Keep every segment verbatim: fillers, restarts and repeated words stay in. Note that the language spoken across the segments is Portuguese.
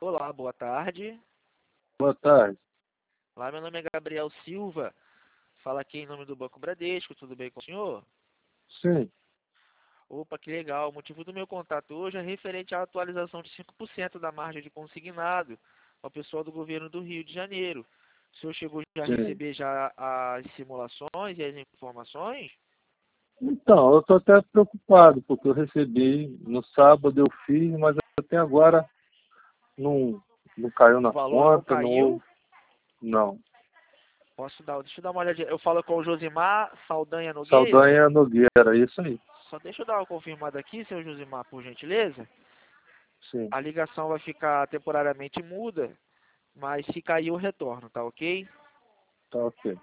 Olá, boa tarde. Boa tarde. Olá, meu nome é Gabriel Silva. Fala aqui em nome do Banco Bradesco, tudo bem com o senhor? Sim. Opa, que legal. O motivo do meu contato hoje é referente à atualização de cinco por cento da margem de consignado ao pessoal do governo do Rio de Janeiro. O senhor chegou já a Sim. receber já as simulações e as informações? Então, eu estou até preocupado, porque eu recebi no sábado, eu fiz, mas até agora não, não caiu O na valor não conta, não caiu? houve. Não. Posso dar, deixa eu dar uma olhadinha. Eu falo com o Josimar Saldanha Nogueira. Saldanha Nogueira, isso aí. Só deixa eu dar uma confirmada aqui, seu Josimar, por gentileza. Sim, A ligação vai ficar temporariamente muda, mas se cair eu retorno, tá ok? tá ok.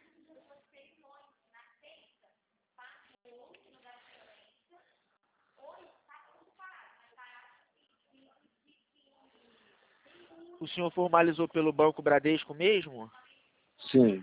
O senhor formalizou pelo Banco Bradesco mesmo? Sim.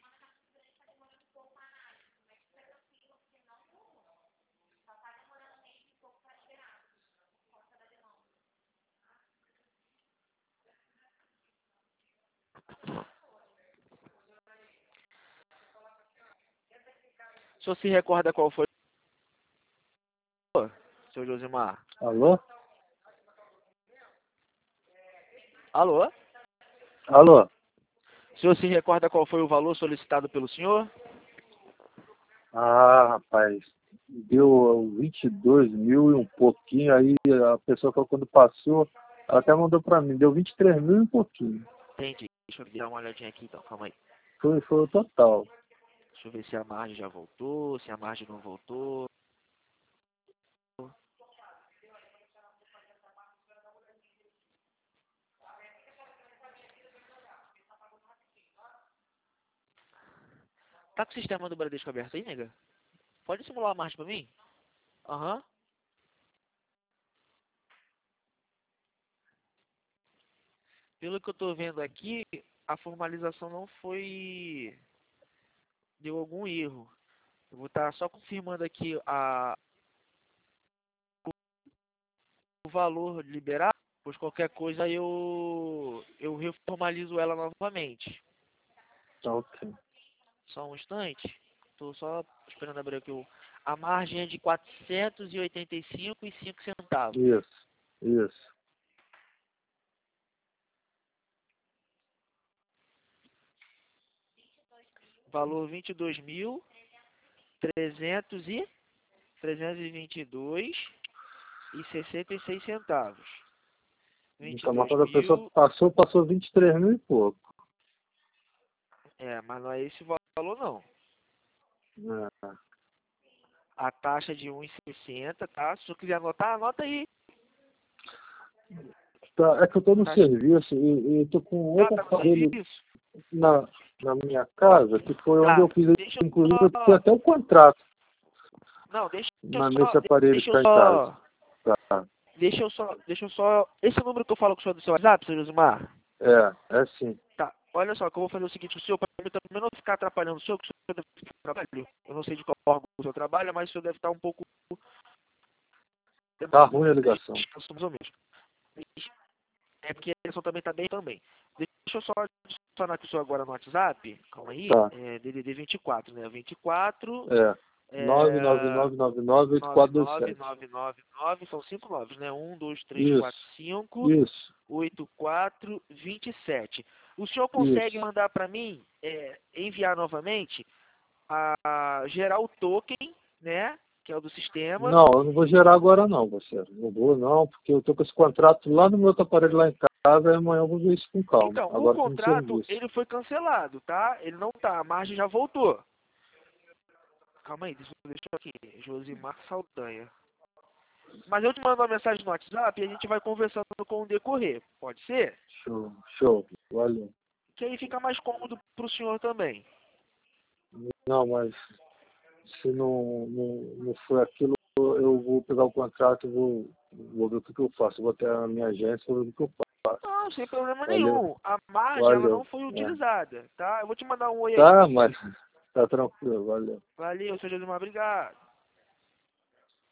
O senhor se recorda qual foi, seu Josimar? Alô? Alô? Alô? O senhor se recorda qual foi o valor solicitado pelo senhor? Ah, rapaz, deu vinte e dois mil e um pouquinho, aí a pessoa que quando passou, ela até mandou para mim, deu vinte e três mil e um pouquinho. Entendi. Deixa eu dar uma olhadinha aqui então, calma aí. Foi, foi o total. Deixa eu ver se a margem já voltou, se a margem não voltou. Tá com o sistema do Bradesco aberto aí, nega? Pode simular a margem pra mim? Aham. Pelo que eu tô vendo aqui, a formalização não foi... Deu algum erro. Eu vou estar só confirmando aqui a... o valor liberado, pois qualquer coisa eu... eu reformalizo ela novamente. Tá ok. Só um instante. Estou só esperando abrir aqui o... A margem é de quatrocentos e oitenta e cinco e cinco centavos. Isso, isso. Valor vinte e dois mil trezentos e trezentos e vinte e dois e sessenta e seis centavos. vinte e Então, mas dois quando a pessoa mil, passou, passou vinte e três mil e pouco. é, mas não é esse valor não. É. A taxa de um e sessenta, tá? Se você quiser anotar, anota aí. Tá, é que eu estou no Taxa... serviço e e eu estou com Ah, outro tá no aparelho serviço? na, na minha casa, que foi onde Tá, eu fiz, deixa inclusive, eu eu tenho só... até o contrato Não, deixa eu na, só... nesse aparelho que Deixa eu está em casa. só... Tá. Deixa eu só... Deixa eu só... Esse número que eu falo com o senhor do seu WhatsApp, seu Josimar? É, é sim. Tá, olha só, que eu vou fazer o seguinte, o senhor, para mim também não ficar atrapalhando o senhor, que o senhor deve estar trabalhando. Eu não sei de qual órgão o senhor trabalha, mas o senhor deve estar um pouco... Tá ruim a ligação. Descanso mais ou menos. É porque a ligação também está bem também. Deixa eu só adicionar aqui o senhor agora no WhatsApp, calma aí, Tá. é D D D vinte e quatro, né? vinte e quatro, É. nove nove é... nove nove nove oito nove quatro dois nove sete. nove nove nove, são cinco noves, né? Um, dois, três, quatro, Isso, cinco, isso, oito, quatro, vinte e sete. O senhor consegue isso. mandar para mim, é, enviar novamente, a, a gerar o token, né? Que é o do sistema. Não, eu não vou gerar agora não, parceiro. Não vou não, porque eu tô com esse contrato lá no meu outro aparelho lá em casa e amanhã eu vou ver isso com calma. Então, o Agora tô no contrato, serviço. ele foi cancelado, tá? Ele não tá, a margem já voltou. Calma aí, deixa eu deixar aqui. Josimar Saldanha. Mas eu te mando uma mensagem no WhatsApp e a gente vai conversando com o decorrer. Pode ser? Show, show. Valeu. Que aí fica mais cômodo pro senhor também. Não, mas se não, não, não for aquilo, eu vou pegar o contrato e vou, vou ver o que, que eu faço. Eu vou até a minha agência e vou ver o que eu faço. Não, sem problema Valeu, nenhum. A margem, ela não valeu. foi É. utilizada, tá? Eu vou te mandar um oi aí. Tá, mas tá tranquilo, valeu. Valeu, seu Josimar. Obrigado.